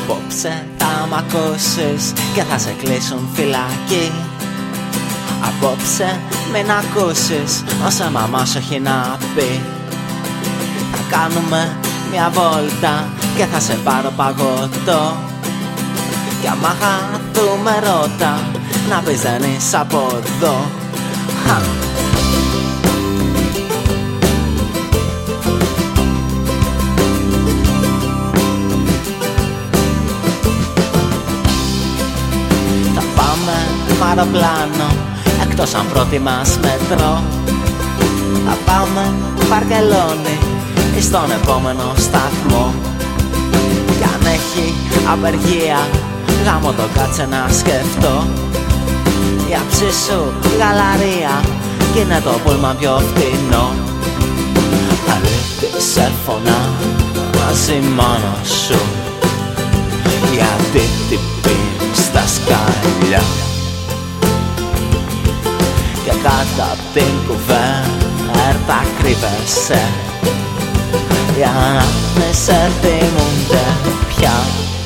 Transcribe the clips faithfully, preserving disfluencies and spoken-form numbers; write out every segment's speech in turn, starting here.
Απόψε θα μ' ακούσεις και θα σε κλείσουν φυλακή. Απόψε μην ακούσεις όσα μαμά σου έχει να πει. Θα κάνουμε μια βόλτα και θα σε πάρω παγωτό. Κι άμα χαθούμε ρώτα να πεις δεν είσαι από εδώ. Χα. Θα πάμε με αεροπλάνο εκτός αν πρώτη μας μετρό. Θα πάμε Βαρκελόνη ή στον επόμενο σταθμό. Κι αν έχει απεργία γάμο το κάτσε να σκεφτώ. Η αψή σου γαλαρία κι είναι το πούλμα πιο φτηνό. Αλήθεια σε φωνάζει μόνο σου, γιατί την πίνεις στα σκαλιά. Και κάτω απ' την κουβέρτα κρύβεσαι για να μη σε θυμούνται πια.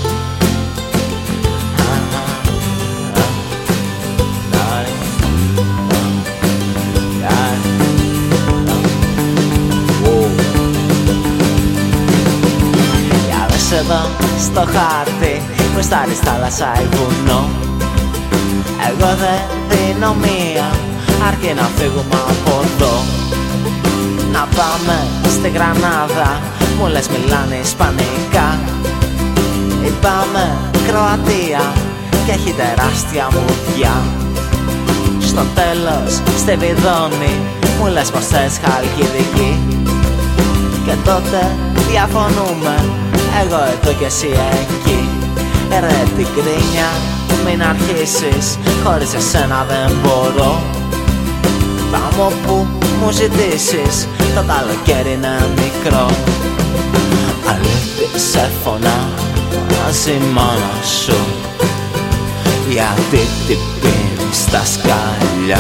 Εδώ στο χάρτη μπροστάρις θάλασσα ή βουνό. Εγώ δεν δίνω μία αρκεί να φύγουμε από εδώ. Να πάμε στη Γρανάδα, μου λες μιλάνε ισπανικά. Ή πάμε Κροατία και έχει τεράστια μουδιά. Στο τέλος στη Βιδόνη μου λες πως θες Χαλκιδική. Και τότε διαφωνούμε, εγώ εδώ και εσύ εκεί. Ρε την κρίνια μην αρχίσεις, χωρίς εσένα δεν μπορώ. Πάμε όπου μου ζητήσεις, το καλοκαίρι είναι μικρό. Αλήθεια σε φωνάζει μόνο σου, γιατί την πίνεις στα σκαλιά.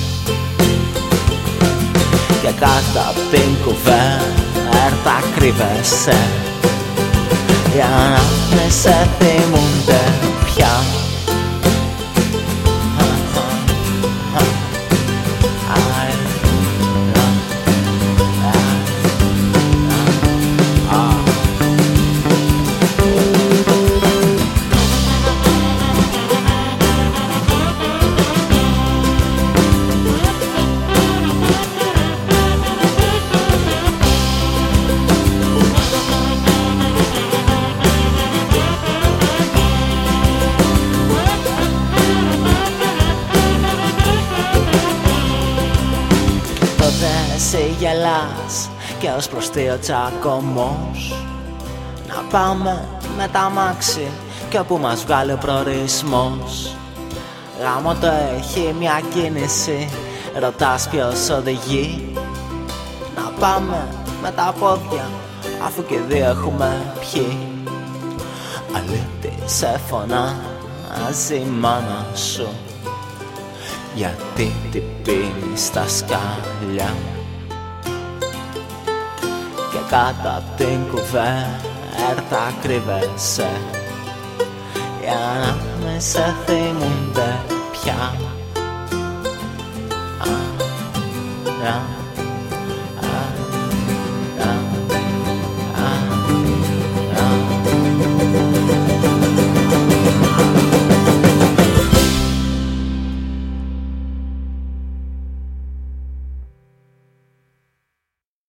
Και κάτω απ' την κουβέρτα κρύβεσαι για να μη σε θυμούνται πια. Εσύ γελάς και ως προς τι ο τσακωμός. Να πάμε με τα μάξι και όπου μας βγάλει ο προορισμός. Γάμο το έχει μια κίνηση, ρωτάς ποιος οδηγεί. Να πάμε με τα πόδια αφού και δύο έχουμε πιει. Αλήθεια σε φωνάζει μάνα σου, γιατί την πίνεις στα σκαλιά. Και κάτω απ' την κουβέρτα κρύβεσαι για να μη σε θυμούνται πια. Α, α.